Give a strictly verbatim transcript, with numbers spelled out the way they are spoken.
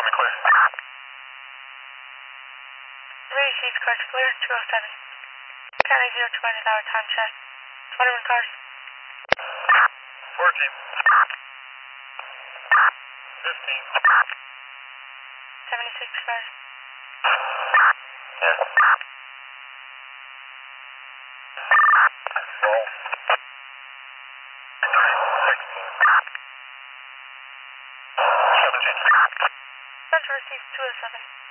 me clear. Received cars clear, two oh seven. County zero twenty, hour time check. twenty-one cars. fourteen. fifteen. seventy-six cars. Yeah. Roll. sixteen. Central received two oh seven.